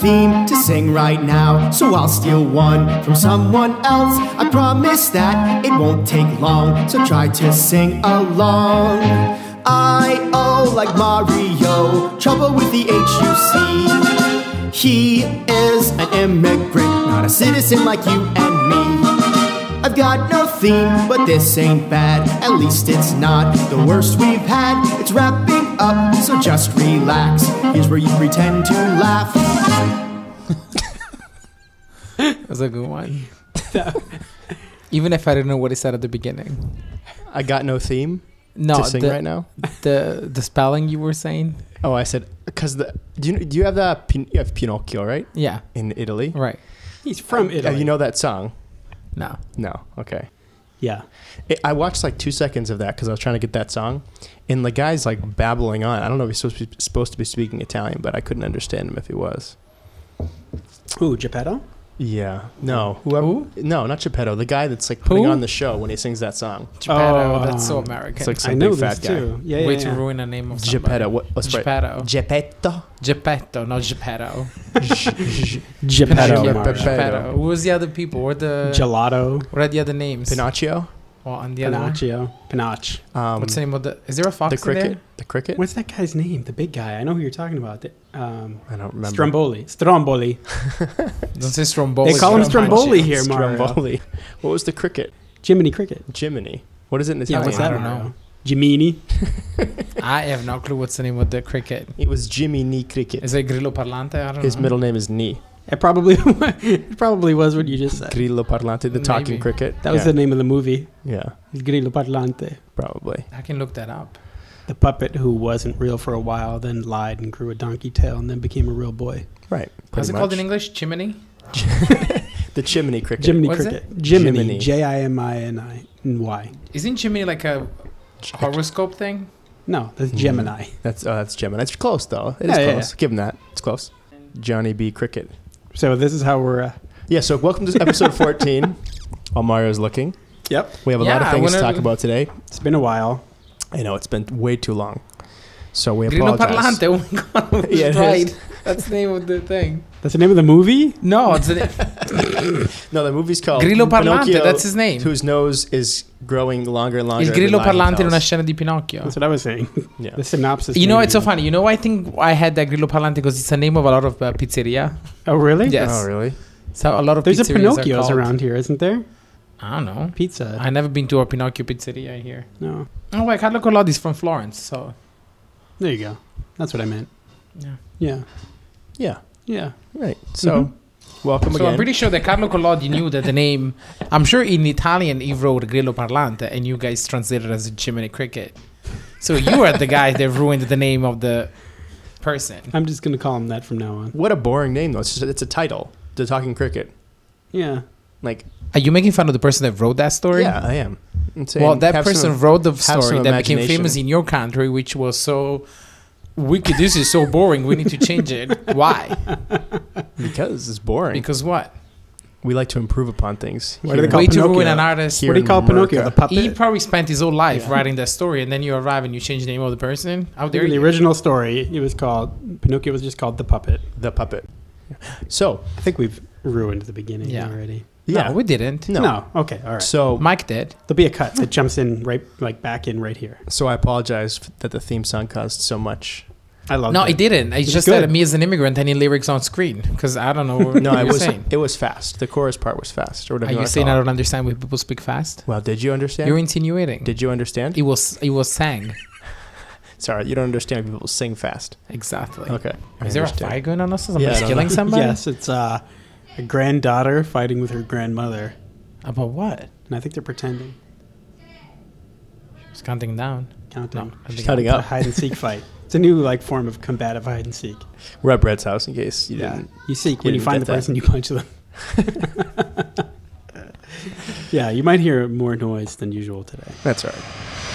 theme to sing right now, so I'll steal one from someone else. I promise that it won't take long, so try to sing along. I-O like Mario, trouble with the H-U-C. He is an immigrant, not a citizen like you and me. I've got no theme, but this ain't bad. At least it's not the worst we've had. It's wrapping up, so just relax. Here's where you pretend to laugh. That was a good one. Even if I didn't know what he said at the beginning. I got no theme No, to sing right now. The spelling you were saying. Oh, I said because do you have you have Pinocchio, right? Yeah. In Italy, Right. He's from Italy. You know that song? No. No. Okay. Yeah. I watched like 2 seconds of that because I was trying to get that song, and the guy's like babbling on. I don't know if he's supposed to be speaking Italian, but I couldn't understand him if he was. Who, Geppetto? Yeah. No. Whoever. Who? No, not Geppetto. The guy that's like putting Who? on the show when he sings that song. Geppetto. Oh, That's so American. It's like some I know big this fat guy. too. Yeah, Way yeah, to yeah. ruin the name of somebody. Geppetto. What's right? Geppetto. Geppetto. Geppetto, not Geppetto. Geppetto. Pinocchio. Mario. Geppetto. Who was the other people? What Gelato. are the other names? Pinocchio. Well, and the other one? Pinocchio. Pinocchio. What's the name of the... Is there a fox The in cricket. there? The cricket. What's that guy's name? The big guy. I know who you're talking about. I don't remember. Stromboli. Stromboli. Don't say Stromboli. They call him Stromboli. Stromboli here, Mario. Stromboli. What was the cricket? Jiminy Cricket. Jiminy. What is it in Yeah, Italian? what's that? I don't Mario? know. Jiminy. I have no clue what's the name of the cricket. It was Jimmy Knee Cricket. Is it Grillo Parlante? I don't know. His middle name is Knee. It probably was what you just said. Grillo Parlante, the talking Maybe. cricket. That was yeah. the name of the movie. Yeah, Il Grillo Parlante. probably. I can look that up. The puppet who wasn't real for a while, then lied and grew a donkey tail, and then became a real boy. Right. How's pretty it called much. in English? Chimney? The chimney cricket. Jiminy What is Cricket. Jiminy. Jiminy. Jiminy. Isn't Chimney like a horoscope thing? No, that's Gemini. That's Gemini. It's close though. It Yeah, is yeah, close. Give him that. It's close. Johnny B. Cricket. So this is how we're... Yeah. So welcome to episode 14. While Mario's looking, Yep. we have a lot of Yeah, things to whenever- talk about today. It's been a while. I know it's been way too long, so we Grillo apologize. Parlante. Oh my god. Yeah, it right. is. That's the name of the thing. That's the name of the movie? No, it's the No, the movie's called Grillo Parlante. Pinocchio, That's his name. whose nose is growing longer and longer. Il every Grillo line he Parlante in una tells. scena di Pinocchio. That's what I was saying. Yeah. The synopsis. You know, maybe. it's so funny. You know, I think I had that Grillo Parlante because it's the name of a lot of pizzeria. Oh, really? Yes. Oh, really? So a lot of There's a pizzerias are Pinocchio's called- around here, isn't there? I don't know. Pizza. I never been to a Pinocchio pizzeria here. No. Oh, wait, Carlo Collodi's from Florence, so There you go. That's what I meant. yeah. Yeah. Yeah. Yeah. Right. So, welcome So again. I'm pretty sure that Carlo Collodi knew that the name. I'm sure in Italian he wrote Grillo Parlante, and you guys translated it as Jiminy Cricket. So you are the guy that ruined the name of the person. I'm just going to call him that from now on. What a boring name, though. It's a title. The Talking Cricket. Yeah. Like, Are you making fun of the person that wrote that story? yeah, I am. I'm saying Well, that have person some- wrote the have some story that became imagination. famous in your country, which was so wicked. This is so boring. We need to change it. Why? Because it's boring. Because what? We like to improve upon things. Why do they here. call Way to Pinocchio? ruin an artist. Here What do you in call Pinocchio? America. The puppet? He probably spent his whole life Yeah. writing that story, and then you arrive and you change the name of the person. How dare In the you? original story, it was called... Pinocchio was just called the puppet. The puppet. So, I think we've ruined the beginning Yeah. already. yeah. No, we didn't. No. Okay. All right. So, Mike did. There'll be a cut that jumps in back in right here. so I apologize that the theme song caused so much. I love No, it. it didn't. It's was just good. that me as an immigrant, I need lyrics on screen because I don't know what No, you're saying. it was fast. The chorus part was fast. Or whatever Are you wanna saying call I it. don't understand when people speak fast? Well, did you understand? You're insinuating. Did you understand? It was sang. Sorry, you don't understand when people sing fast. Exactly. Okay. I Is there a understand. fight going on? Is Yeah, I somebody don't killing know. somebody? Yes, it's a granddaughter fighting with her grandmother. About what? And I think they're pretending. It's counting down. Counting. No, I think Cutting It's a up. hide and seek fight. It's a new form of combative hide and seek. We're at Brett's house in case you didn't. You seek you when you didn't find the get that. person, you punch them. Yeah, you might hear more noise than usual today. That's all right.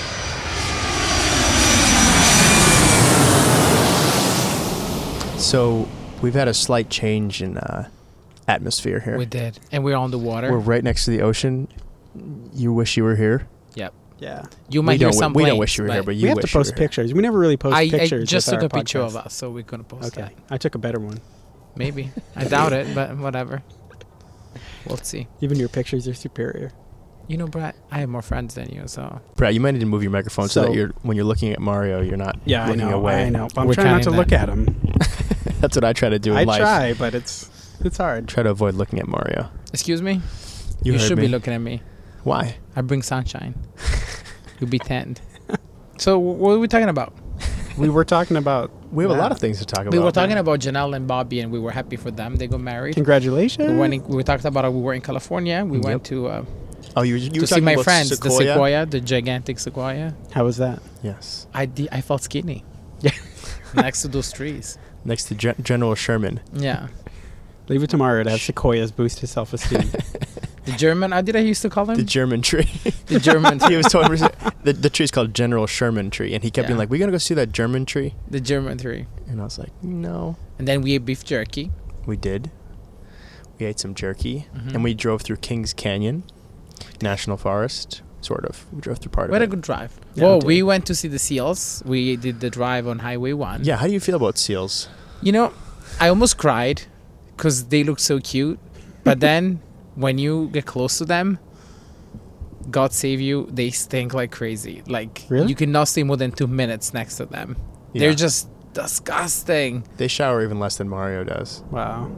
So we've had a slight change in atmosphere here. we did, and we're on the water. We're right next to the ocean. You wish you were here. Yep. Yeah. You might hear some We don't planes, wish you were here, but We you have wish to post you were here. pictures. We never really post I pictures. just with took our a picture podcast. of us, so we're gonna post Okay. that. I took a better one. Maybe. I doubt it, but whatever. We'll see. Even your pictures are superior. You know, Brett, I have more friends than you, so Brad, you might need to move your microphone so, So- that when you're looking at Mario, you're not Yeah, I looking know. away. I know. But I'm We're trying not to counting look that. at him. That's what I try to do in I life. try, but it's hard. Try to avoid looking at Mario. excuse me. You You heard should me. be looking at me. Why? I bring sunshine. You'll be tanned. So what are we talking about? We were talking about. We have a that. lot of things to talk about. We were talking about Janelle and Bobby, and we were happy for them. They got married. Congratulations. We talked about it. We were in California. We went to Oh, you were see talking my about friends, Sequoia? the Sequoia, the gigantic Sequoia. How was that? Yes. I felt skinny. Yeah. Next to those trees. Next to General Sherman. Yeah. Leave it to Mario to have sequoias boost his self-esteem. The German, did I used to call The him? German tree. The German, He was told the tree's called General Sherman tree, and he kept being Yeah. like, "We gonna go see that German tree?" the German tree. And I was like, "No." And then we ate beef jerky. We did. We ate some jerky, Mhm. and we drove through Kings Canyon National Forest. Sort of. We drove through part We had a of it. good drive. Yeah, Well, we we did. went to see the seals. We did the drive on Highway 1. Yeah. How do you feel about seals? You know, I almost cried because they look so cute. But then when you get close to them, God save you, they stink like crazy. Like, Really? you cannot stay more than 2 minutes next to them. Yeah. They're just disgusting. They shower even less than Mario does. Wow.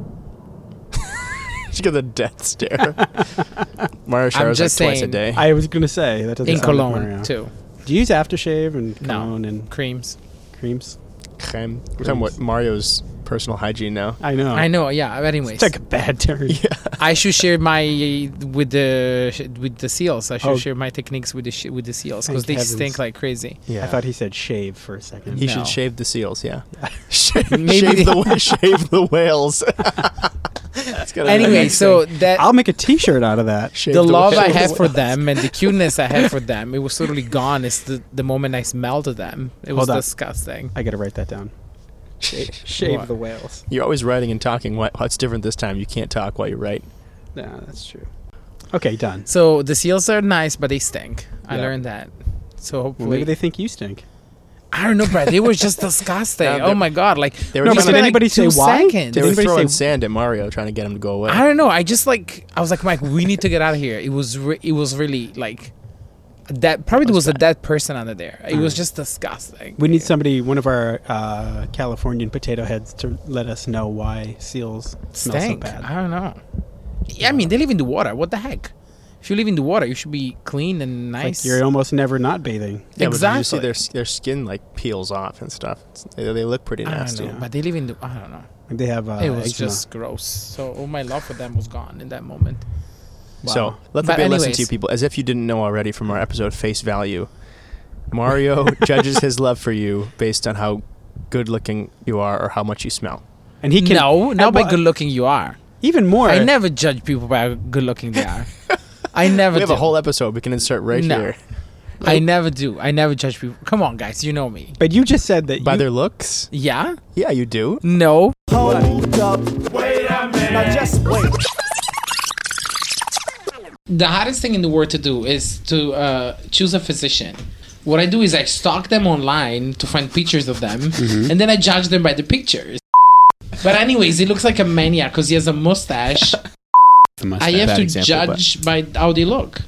She got a death stare. Mario showers like just twice a saying, day. I was going to say, that doesn't In sound like Cologne, Mario. too. Do you use aftershave and No. cologne and Creams. creams? Creme. We're talking about Mario's personal hygiene now. I know. I know, yeah. But anyways, It's like a bad turn. Yeah. I should share my with the seals. I should Oh. share my techniques with the seals because Thank they heavens. stink like crazy. Yeah. I thought he said shave for a second. He No. should shave the seals, yeah. shave, Maybe shave the whales. It's gotta be Anyway, nice so thing. that I'll make a T-shirt out of that. Shave the love I whales. have for them and the cuteness I have for them, it was totally gone. It's the moment I smelled them. It was Hold on. disgusting. I got to write that down. Shave What? the whales. You're always writing and talking. What's different this time? You can't talk while you write. Yeah, that's true. Okay, done. So the seals are nice, but they stink. I Yeah. learned that. So Well, hopefully, maybe they think you stink. I don't know, Brad. They were just disgusting. No, Oh my god! Like They were No, we but trying did spent, to, anybody like, say 2 why? seconds. they Did were anybody throwing say- sand at Mario, trying to get him to go away. I don't know. I just like I was like, Mike, we need to get out of here. It was really like that. Probably there was a dead person under there. It was just disgusting. We need somebody, one of our Californian potato heads, to let us know why seals smell so Stink. bad. I don't know. Yeah, I mean, they live in the water. What the heck? If you live in the water, you should be clean and Like nice. you're almost never not bathing. Yeah, but exactly. you see their skin like peels off and stuff. They look pretty I don't nasty. know, but they live in the. I don't know. They have it was eczema. just gross. So all my love for them was gone in that moment. So Wow. let But the bit listen to anyways. you people, as if you didn't know already from our episode Face Value. Mario judges his love for you based on how good looking you are or how much you smell. And he can No, not by well, good looking you are. even more. I never judge people by how good looking they are. I never We have do. a whole episode we can insert right No. here. I never do. I never judge people. Come on, guys. You know me. But you just said that By you, their looks? Yeah? Yeah, you do. No. Hold up. Wait a minute. Now just wait. The hardest thing in the world to do is to choose a physician. What I do is I stalk them online to find pictures of them, Mm-hmm. and then I judge them by the pictures. But anyways, he looks like a maniac because he has a mustache. I have Bad to example, judge by how they look.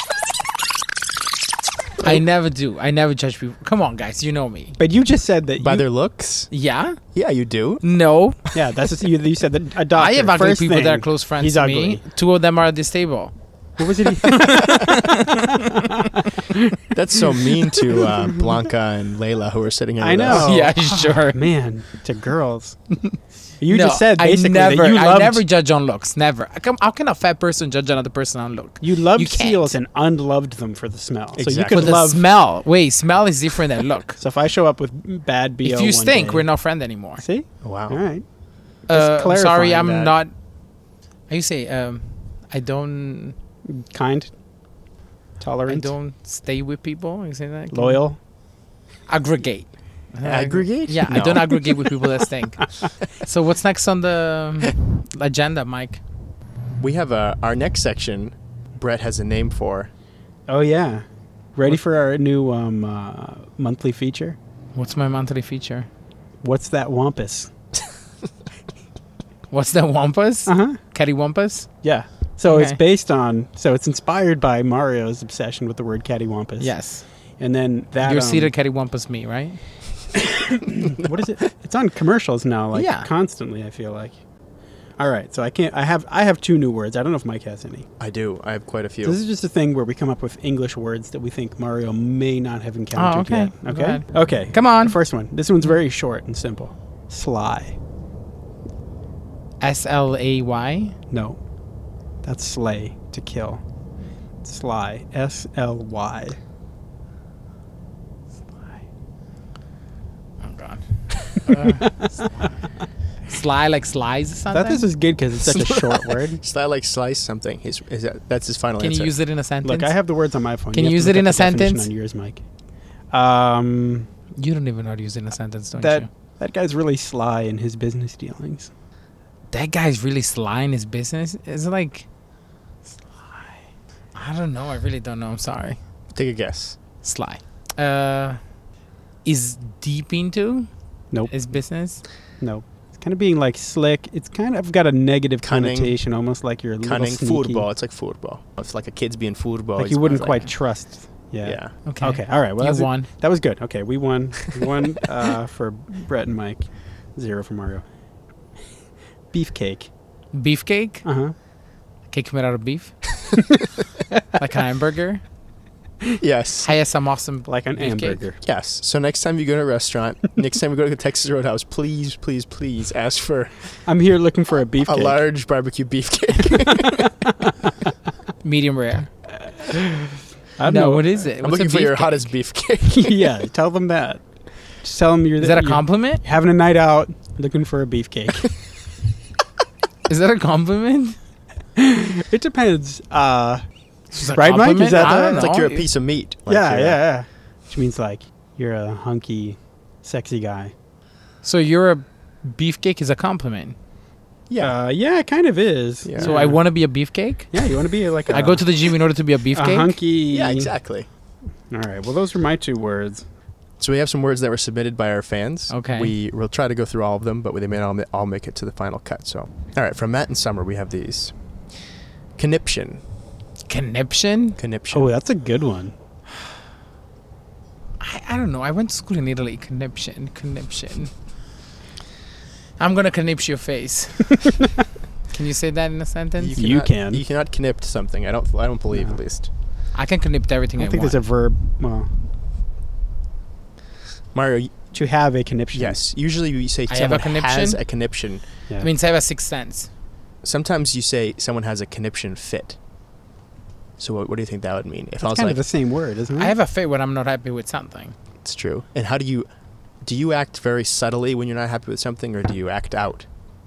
I never do. I never judge people. Come on, guys. You know me. but you just said that By you, their looks? Yeah? Yeah, you do. No. yeah, that's you said that a doctor. I have ugly first people thing, that are close friends he's to ugly. me. 2 of them are at this table. What was it? That's so mean to Blanca and Layla who are sitting here I with know. us. Oh. Yeah, sure. Man, to girls. You No, just said I basically never, that you I loved never judge on looks. Never. How can a fat person judge another person on look? you loved You can't. seals and unloved them for the smell. So you Exactly. For could the love. smell. Wait, smell is different than look. So if I show up with bad BO, If you one stink, day- we're not friends anymore. See, Wow. all right. I'm sorry, clarifying I'm that. not. How you say? I don't. Kind, I tolerant, don't stay with people. You say that? loyal. Aggregate. Aggregate? Yeah, I No. don't aggregate with people that stink. So what's next on the agenda, Mike? We have our next section, Brett has a name for. Oh yeah, ready for our new monthly feature? What's my monthly feature? What's that wampus? What's the Wumpas? Cattywampus? Yeah. So Okay. it's based on. So it's inspired by Mario's obsession with the word cattywampus. Yes. And then that. You're seated Cattywampus me, right? What is it? It's on commercials now, like Yeah. constantly. I feel like. All right, so I can't. I have 2 new words. I don't know if Mike has any. I do. I have quite a few. So this is just a thing where we come up with English words that we think Mario may not have encountered okay. yet. Go Okay. ahead. Okay. Come on. The first one. This one's very short and simple. Sly. SLAY. No, that's slay, to kill. Sly. SLY. Oh God. Sly like slides or I something? thought this was good because it's such a short word. Sly like slice something. That's his final Can answer. you use it in a sentence? Look, I have the words on my phone. Can you have to use look it in up a the definition sentence? On yours, Mike. You don't even know how to use it in a sentence, don't That you? that guy's really sly in his business dealings. That guy's really sly in his business. Is it like sly? I don't know. I really don't know. I'm sorry. Take a guess. Sly. Is deep into Nope. his business. No. It's kind of being like slick. It's kind of got a negative Cunning. connotation, almost like you're a little Cunning. sneaky. Football. It's like football. It's like a kid's being football. Like He's you wouldn't like- quite trust. Yeah. Yeah. Okay. Okay. All right. Well, You that's it. won. That was good. Okay, we won. We won for Brett and Mike. 0 for Mario. Beefcake. Beefcake. Cake made out of beef. Like a hamburger. Yes. Hey, some awesome. Like an Beefcake. hamburger. Yes. So next time you go to a restaurant, next time you go to the Texas Roadhouse, please, please, please ask for I'm here looking for a a beefcake. large barbecue beefcake. Medium rare. I don't No, know. what is it? I'm What's looking a for your beefcake? hottest beefcake. Yeah, tell them that. Just tell them you're Is that a you're compliment? having a night out, looking for a beefcake. Is that a compliment? It depends. It's a Right, Mike? compliment? Is that I the- don't It's like know. you're a piece of meat. Like yeah, you're a- yeah. Which means like you're a hunky, sexy guy. So you're a beefcake is a compliment. Yeah. Yeah, it kind of is. Yeah. So I want to be a beefcake. Yeah, you want to be like a I go to the gym in order to be a a beefcake. hunky. Yeah, exactly. All right. Well, those are my 2 words. So we have some words that were submitted by our fans. Okay. We will try to go through all of them, but they may not all make it to the final cut. So, all right, from Matt and Summer, we have these. Conniption. Conniption. Conniption. Oh, that's a good one. I don't know. I went to school in Italy. Conniption. I'm gonna connipsh your face. Can you say that in a sentence? You can. You cannot connip something. I don't believe No. at least. I can connip everything I I, don't think want. there's a verb. Well, Mario, to have a conniption. yes. Usually you say I have a someone has conniption? a conniption. Yeah. It means I have a sixth sense. Sometimes you say someone has a conniption fit. So what do you think that would mean? If I It's was kind like, of the same word, isn't it? I have a fit when I'm not happy with something. it's true. And how do you act very subtly when you're not happy with something, or do you act out?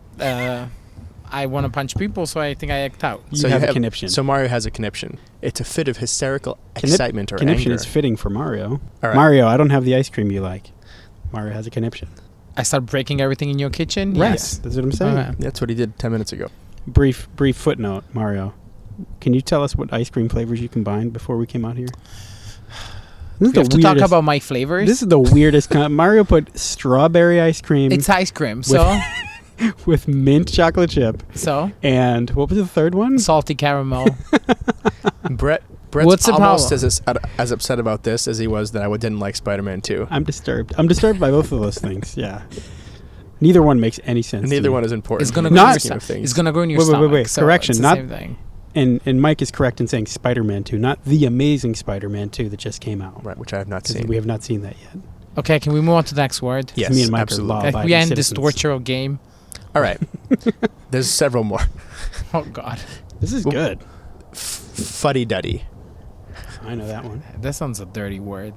I want to punch people, so I think I act out. You have a conniption. So Mario has a conniption. It's a fit of hysterical Connip- excitement or conniption anger. is fitting for Mario. All right. Mario, I don't have the ice cream you like. Mario has a conniption. I start breaking everything in your kitchen. Right. Yes. That's what I'm saying. Okay. That's what he did 10 minutes ago. Brief footnote, Mario. Can you tell us what ice cream flavors you combined before we came out here? This is We have to talk weirdest- about my flavors. This is the weirdest kind. Mario put strawberry ice cream It's ice cream. So with mint chocolate chip. And what was the third one? salty caramel. Brett's What's the almost problem? as upset about this as he was that I didn't like Spider-Man 2. I'm disturbed. I'm disturbed by both of those things. Yeah. Neither one makes any sense. to Neither me. one is important. It's gonna in go the in your scheme of things. It's gonna go in your Wait, wait, wait, stomach. wait. So Correction, it's the not- same thing. And Mike is correct in saying Spider-Man 2, not the amazing Spider-Man 2 that just came out. Right, which I have not Because seen. we have not seen that yet. Okay, can we move on to the next word? Yes, me and Mike absolutely. are Can law-abiding we end this citizens. torture of game? All right. There's several more. Oh God, This is Well- good. Fuddy-duddy. I know that one. that sounds a dirty word.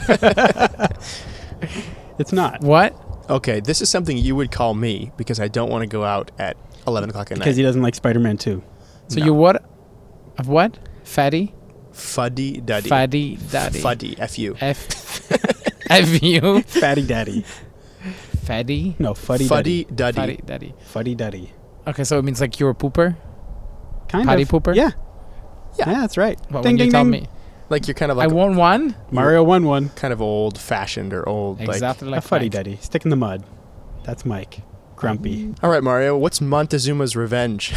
It's not. What? Okay, this is something you would call me because I don't want to go out at 11 o'clock at Because night. he doesn't like Spider-Man 2. So No. you what? Of what? Fatty? Fuddy-duddy. Fatty daddy. Fuddy. F-U. F-U. Fatty Daddy. Fatty? No, Fuddy Duddy. Fuddy-duddy. Fatty daddy. Fuddy Duddy. Okay, so it means like you're a pooper? Kind Potty of. pooper? Yeah. Yeah. Yeah, that's right. But ding, when you ding, tell ding. me, Like you're kind of I like won one? Mario won one. kind of old-fashioned or old. Exactly A like Fuddy Mike. Duddy. Stick in the mud. That's Mike. grumpy. All right, Mario. What's Montezuma's revenge?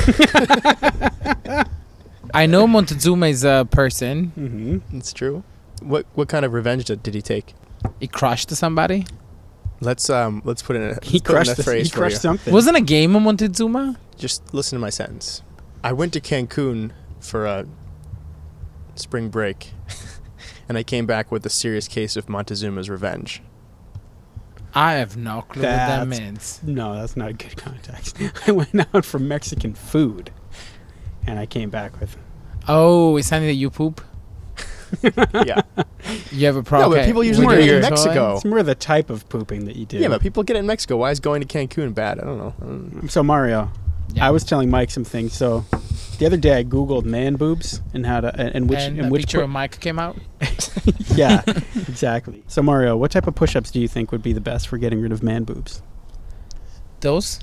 I know Montezuma is a person. Mm-hmm. It's true. What kind of revenge did he take? He crushed somebody. Let's put in a He crushed something. Wasn't a game of Montezuma? Just listen to my sentence. I went to Cancun for a spring break, and I came back with a serious case of Montezuma's revenge. I have no clue what that That's- means. No, that's not good context. I went out for Mexican food, and I came back with. Oh, it's something that you poop? Yeah. You have a No, problem? but people usually With do it your in toy? Mexico. It's more the type of pooping that you do. Yeah, but people get it in Mexico. Why is going to Cancun bad? I don't know. So Mario, Yeah. I was telling Mike some things. So the other day I googled man boobs and how to and which and and a which picture of Mike came out. yeah, exactly. So Mario, what type of push-ups do you think would be the best for getting rid of man boobs? Those?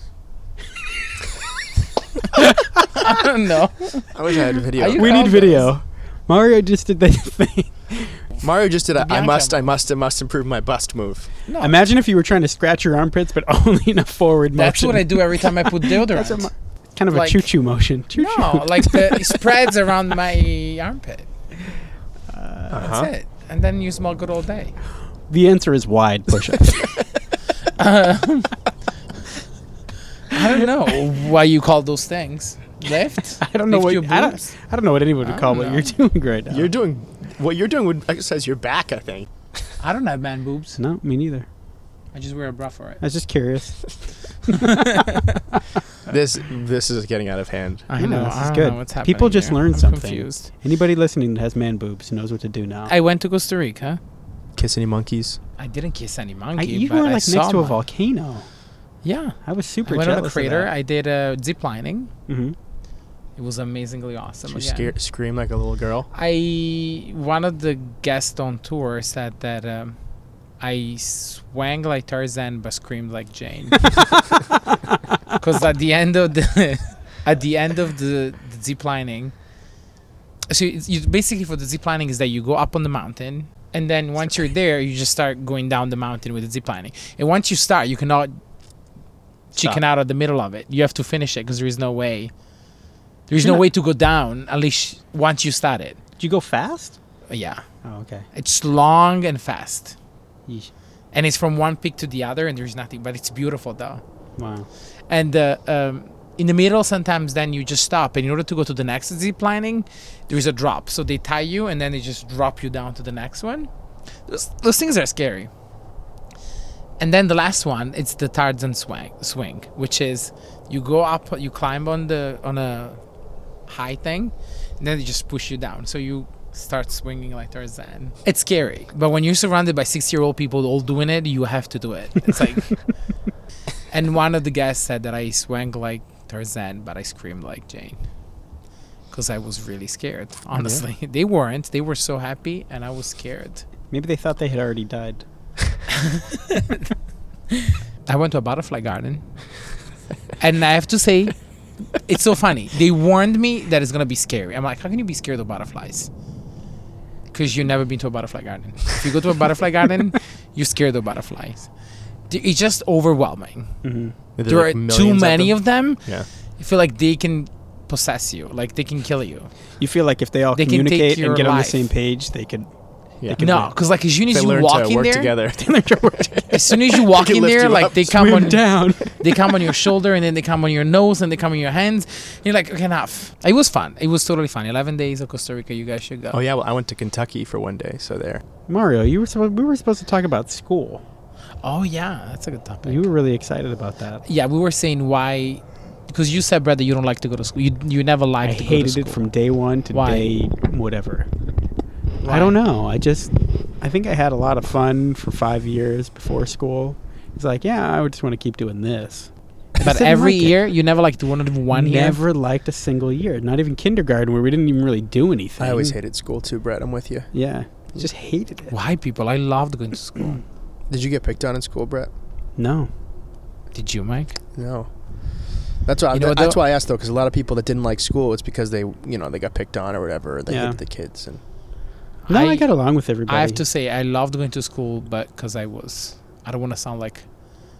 I don't know. I wish I had a video. Are you- We call need video. Mario just did that thing. Mario just did a I Bianca must improve my bust move. No. Imagine if you were trying to scratch your armpits, but only in a forward motion. That's what I do every time I put That's deodorant. what kind of Like- a choo-choo motion. Choo-choo. No, like it spreads around my armpit. Uh-huh. That's it. And then you smell good all day. The answer is wide push-ups. I don't know why you call those things. Lift? I don't know Lift what your I boobs? don't know what anyone would I call don't what know. you're doing right now. You're doing what you're doing would exercise your back, I think. I don't have man boobs. No, me neither. I just wear a bra for it. I was just curious. This is getting out of hand. I No, know. this is I don't good. know what's happening. People just here. learn I'm something. confused. Anybody listening that has man boobs knows what to do now. I went to Costa Rica. Kiss any monkeys? I didn't kiss any monkey. You but were I like saw next to a one. volcano. Yeah. I was super I went jealous on a crater. of that. I did zip lining. Mm-hmm. It was amazingly awesome. Did you again. scream like a little girl? One of the guests on tour said that I swang like Tarzan but screamed like Jane. Because at the end of the zip lining, so you basically for the zip lining is that you go up on the mountain and then once you're there you just start going down the mountain with the zip lining. And once you start, you cannot chicken out of the middle of it. You have to finish it because there is no way. There's no way to go down unless once you start it. Did you go fast? Yeah. Oh, okay. It's long and fast. Yeesh. And it's from one peak to the other and there's nothing, but it's beautiful though. Wow. And in the middle, sometimes then you just stop. And in order to go to the next zip lining, there is a drop. So they tie you and then they just drop you down to the next one. Those things are scary. And then the last one, it's the Tarzan swing, which is you go up, you climb on a high thing, and then they just push you down. So you start swinging like Tarzan. It's scary, but when you're surrounded by 6-year-old people all doing it, you have to do it. It's like, and one of the guys said that I swang like Tarzan, but I screamed like Jane. Because I was really scared, honestly. They weren't. They were so happy, and I was scared. Maybe they thought they had already died. I went to a butterfly garden. And I have to say, it's so funny. They warned me that it's going to be scary. I'm like, how can you be scared of butterflies? Because you've never been to a butterfly garden. If you go to a butterfly garden, you're scared of butterflies. It's just overwhelming. Mm-hmm. There are too many of them. Yeah. I feel like they can possess you. Like, they can kill you. You feel like if they all They can take communicate your and get on the life. same page, they could. Yeah. They No, because like as soon as They you learn walk to in work there, together. as soon as you walk They can in lift there, you like up, they come Swim on down. they come on your shoulder and then they come on your nose and they come on your hands. And you're like, okay, enough. It was fun. It was totally fun. 11 days of Costa Rica. You guys should go. Oh yeah, well I went to Kentucky for one day, so there. Mario, we were supposed to talk about school. Oh yeah, that's a good topic. You were really excited about that. Yeah, we were saying why, because you said, Brad, that you don't like to go to school. You never I liked to go to hated school. it from day one to Why? day whatever. Why? I don't know. I think I had a lot of fun for 5 years before school. It's like, yeah, I would just want to keep doing this. I But just didn't every like it. year, you never liked to want to do one year. Never liked a single year. Not even kindergarten, where we didn't even really do anything. I always hated school too, Brett. I'm with you. Yeah, just hated it. Why, people? I loved going to school. Did you get picked on in school, Brett? No. Did you, Mike? No. That's why. You know what, That's though? why I asked though, because a lot of people that didn't like school, it's because they got picked on or whatever. Or they Yeah. hated the kids and. No, I got along with everybody. I have to say, I loved going to school, but because I don't want to sound like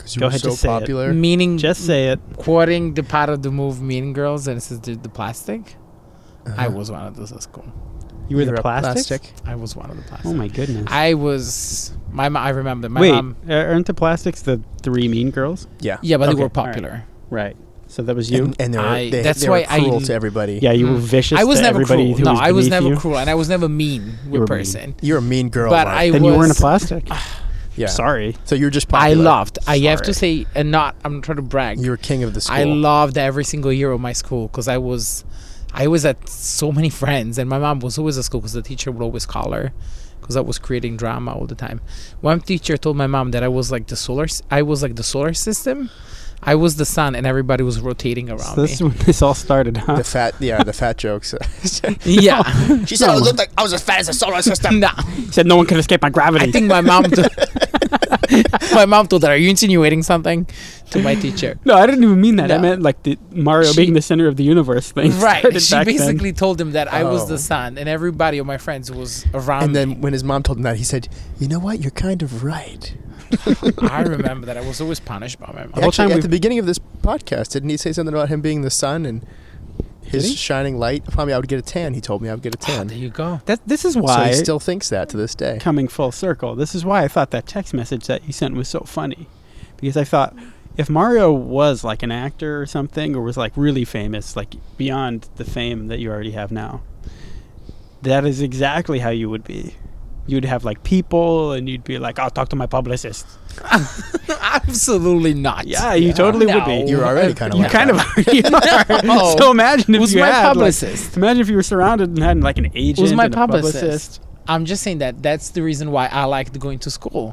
because you Go were ahead, so just say it. popular. Meaning, Just say it. quoting the part of the movie Mean Girls, and it says the plastic. I Uh-huh. was one of those at school. You were You're the a plastic? I was one of the plastics. Oh my goodness. I was I remember my Wait, mom. aren't the plastics the 3 mean girls? Yeah. Yeah, but they Okay, were all right. popular. Right. So that was you? And they were, That's they why were cruel I- to everybody. Yeah, you were Mm. vicious I was to never everybody cruel. who No, was I was beneath never you? cruel, and I was never mean were with mean. person. You're a mean girl. But Mark. I Then you weren't a was- plastic. yeah. Sorry. So you're just I popular. loved. I have to Sorry. say, and not. I'm trying to brag. You were king of the school. I loved every single year of my school because I was at so many friends, and my mom was always at school because the teacher would always call her because I was creating drama all the time. One teacher told my mom that I was like the solar system. I was the sun, and everybody was rotating around So this is me. when this all started, huh? the fat jokes. Yeah, She said I looked like I was as fat as the solar system. nah. He said no one can escape my gravity. I think my mom. My mom told her, "Are you insinuating something?" To my teacher. No, I didn't even mean that. I No. meant like the Mario She- being the center of the universe thing. Right. started She back then. basically told him that I was Oh. the sun, and everybody of my friends was around And me. then when his mom told him that, he said, "You know what? You're kind of right." I remember that I was always punished by my mom. The whole time Actually, at we've- the beginning of this podcast, didn't he say something about him being the sun and Did he? his shining light upon me? I would get a tan. He told me I would get a Ah, tan. there you go. This is So why, he still thinks that to this day. coming full circle, this is why I thought that text message that you sent was so funny. Because I thought, if Mario was like an actor or something, or was like really famous, like beyond the fame that you already have now, that is exactly how you would be. You'd have like people, and you'd be like, "I'll talk to my publicist." Absolutely not. Yeah, you totally would be. No. You're already kind of You like kind that. of already are. Oh. So imagine if Who's you my had, like- publicist? imagine if you were surrounded and had like an agent Who's my and a publicist? I'm just saying that's the reason why I liked going to school.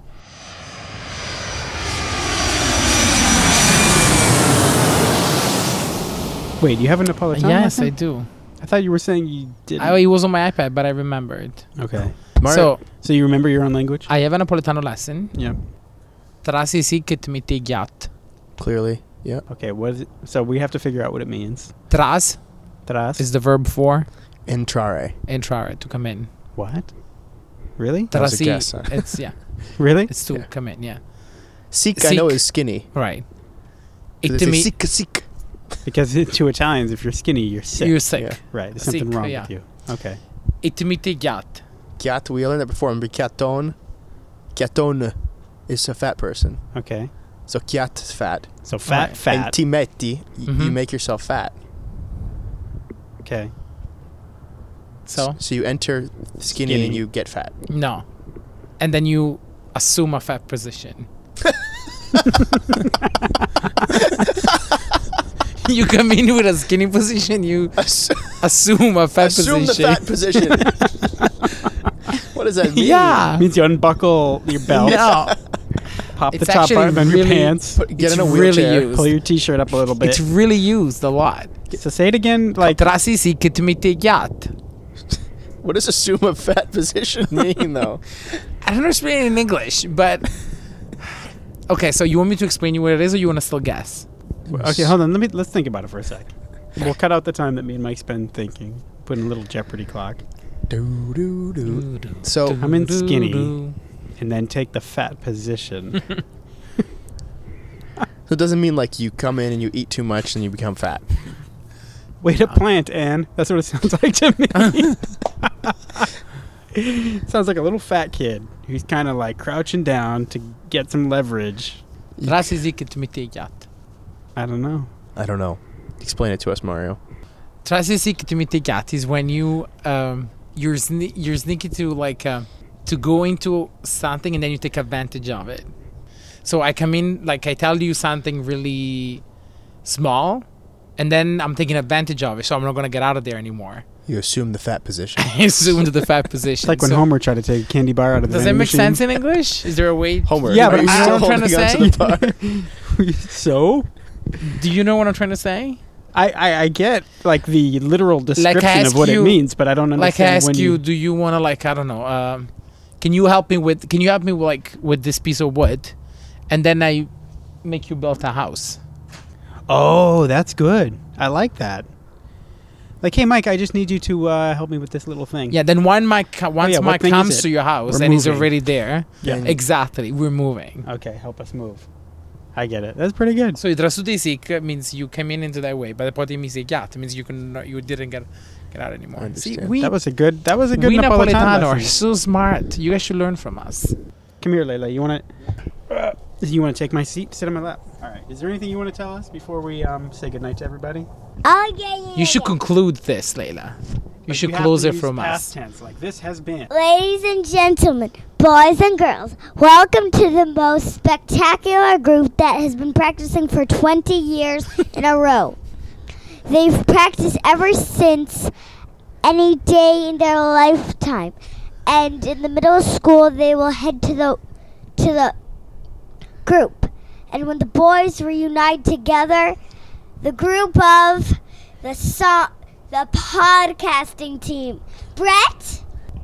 Wait, you have a Napolitano Yes, I lesson? do. I thought you were saying you didn't. It was on my iPad, but I remembered. Okay. Mario, So you remember your own language? I have a Napolitano lesson. Yeah. Trasisiket mitigat. clearly, yeah. Okay, what is it? So we have to figure out what it means. Tras Tras? is the verb for Entrare. entrare, to come in. What? Really? That was a Trasi, guess, huh? it's Really? it's to Yeah. come in, yeah. Seek, I know, Seek. is skinny. Right. They say Itimi, seek. Because to Italians, if you're skinny, you're sick. you're sick. Yeah. Right. There's something Sick, wrong yeah. with you. Okay. Itimitigat. Chiat, we learned that before. Remember chiaton? Chiatone is a fat person. Okay. So chiat is fat. So fat, Right. fat. And ti metti, you Mhm. make yourself fat. Okay. So So you enter skinny, Skinny. and you get fat. no, and then you assume a fat position. You come in with a skinny position. You assume a fat Assume position. the fat position. What does that mean? Yeah. Means you unbuckle your belt, No, pop the It's top actually button on your really- pants, Get It's in a really wheelchair. used. pull your t-shirt up a little bit. it's really used a lot. So say it again, like Trasisiket mitigat. What does assume a fat position mean, though? I don't understand it in English, but okay. So you want me to explain you what it is, or you want to still guess? Okay, hold on. Let's think about it for a sec. We'll cut out the time that me and Mike spend thinking. Put in a little Jeopardy clock, Do, do, do. So I'm in skinny. and then take the fat position. So it doesn't mean like you come in and you eat too much and you become fat. Way to plant, Anne. That's what it sounds like to me. Sounds like a little fat kid who's kind of like crouching down to get some leverage. Trasisiket mitigat. I don't know. I don't know. Explain it to us, Mario. Trasisiket mitigat is when you're sneaky to to go into something and then you take advantage of it. So I come in, like I tell you something really small, and then I'm taking advantage of it, so I'm not gonna get out of there anymore. You assume the fat position. I assumed the fat position. It's like when So Homer tried to take a candy bar out of the does that vending make machine. sense in English? Is there a way? Homer. Yeah, are but you I still know what I'm holding trying to onto the bar? So Do you know what I'm trying to say? I get like the literal description ask of what you- it means, but I don't Like I understand ask when you, do you want to I don't know, can you help me with with this piece of wood, and then I make you build a house. Oh, that's good. I like that. Like, hey, Mike, I just need you to help me with this little thing. Yeah, then once Mike what Mike thing is comes it? to your house We're and he's moving. already there, Yeah. And exactly, we're moving. Okay, help us move. I get it. That's pretty good. So dra su dei sick means you came in into that way, but poi ti mise ghiaccio means you didn't get out anymore. I See, understand. we That was a good we Napolitano Napolitano are lesson. so smart. You guys should learn from us. Come here, Layla. You want to take my seat? Sit on my lap. All right. Is there anything you want to tell us before we say goodnight to everybody? Oh, yeah. You should conclude this, Layla. You should have close to it use from past us. tense, like this has been. Ladies and gentlemen, boys and girls, welcome to the most spectacular group that has been practicing for 20 years in a row. They've practiced ever since any day in their lifetime. And in the middle of school, they will head to the group. And when the boys reunite together, the group of the podcasting team. Brett,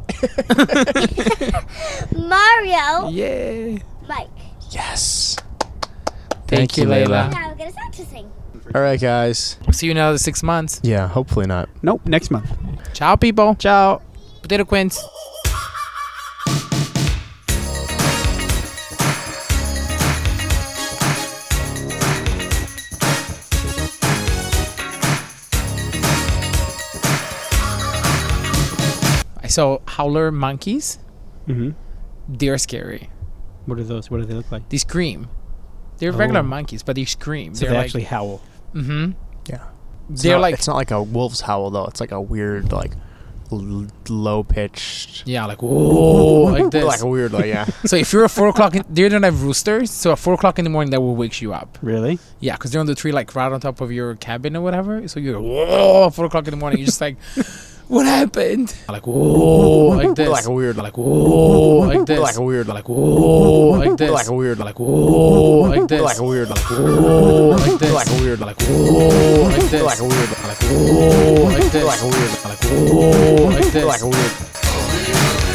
Mario, Yeah. Mike. Yes. Thank you, you, Layla. Now I'm gonna start to sing. All right, guys. See you in another 6 months. Yeah, hopefully not. Nope. Next month. Ciao, people. Ciao. Potato Quince. I saw howler monkeys. Mm-hmm. They're scary. What are those? What do they look like? They scream. They're regular Oh. monkeys, but they scream. So they're they like, actually howl. Mm-hmm. Yeah. They're like, It's not like a wolf's howl though. It's like a weird, like, low pitched. yeah, like whoa, like this. Like a weird, like yeah. So if you're at 4 o'clock, they don't have roosters. So at 4 o'clock in the morning, that will wake you up. Really? Yeah, because they're on the tree, like right on top of your cabin or whatever. So you're whoa, 4 o'clock in the morning. You're just like, what happened? Like whoa, like this. Like a weird, Like whoa, like this. like a weird, Like whoa, like this. like a weird, Like whoa, like this. like a weird, Like whoa, like this. like a weird, Like whoa, like this. like a weird, Like whoa, like this. like a weird, Like whoa, like this. like a weird.